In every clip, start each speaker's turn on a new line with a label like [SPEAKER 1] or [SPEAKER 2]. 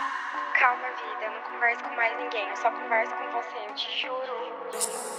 [SPEAKER 1] Calma, vida, eu não converso com mais ninguém, eu só converso com você, eu te juro.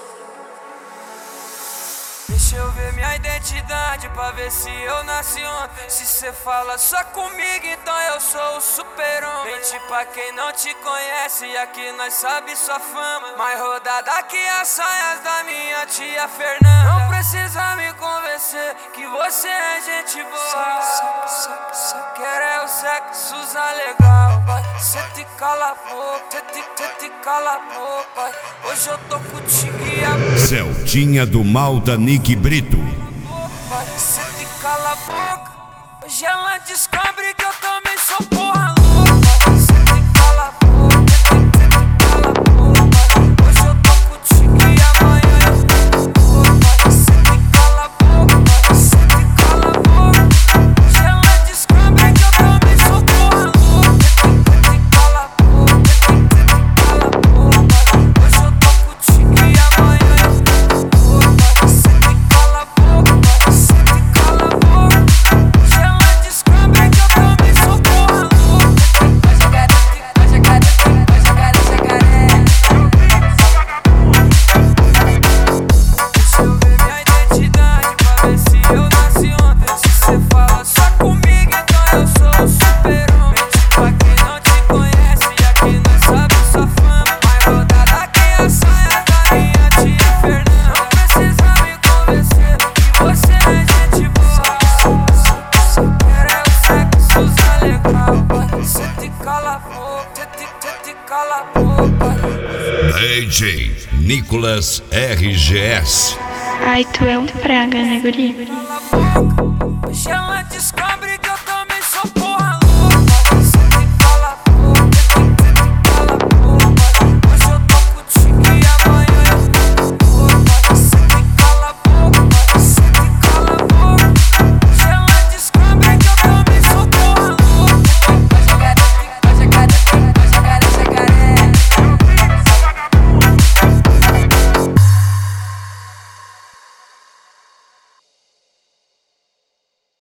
[SPEAKER 2] Deixa eu ver minha identidade pra ver se eu nasci ontem. Se cê fala só comigo, então eu sou o super-homem. Mente pra quem não te conhece, aqui nós sabe sua fama. Mais rodada que as saias da minha tia Fernanda. Não precisa me convencer que você é gente boa. Só quer é o sexo legal, vai. Cê te cala a boca, cê te cala a boca, vai. Hoje eu tô contigo e a
[SPEAKER 3] Celtinha do mal da Nick Brito.
[SPEAKER 2] cê te cala a boca. Hoje ela descobre que eu também sou porra louca. Cê te cala a boca, cê te cala a boca. Hoje eu tô contigo e amanhã eu tô louca. Cê te cala a boca, cê te cala a boca. Hoje ela descobre que eu também sou porra louca. Cê te cala a boca, cê te cala a boca. Hoje eu tô contigo e amanhã eu tô louca. Cê te cala a boca, cê te cala a boca. Hoje ela descobre que eu também sou porra louca. Vai jogar, vai jogar, vai jogar, jacaré. Deixa eu ver minha identidade pra ver se eu nasci ontem. Se cê fala só comigo, então eu sou o super-homem. Mente pra quem não te conhece, e aqui nós sabe sua fama. Mais rodada que a saia da minha tia Fernanda. Não precisa me convencer que você é gente boa. Só quer é o sexo legal, vai. Cê te cala a boca, cê te cala a boca.
[SPEAKER 3] DJ Nicolas RGS.
[SPEAKER 1] Ai, tu é um praga, né, guri?
[SPEAKER 2] Cala a boca, hoje ela descobre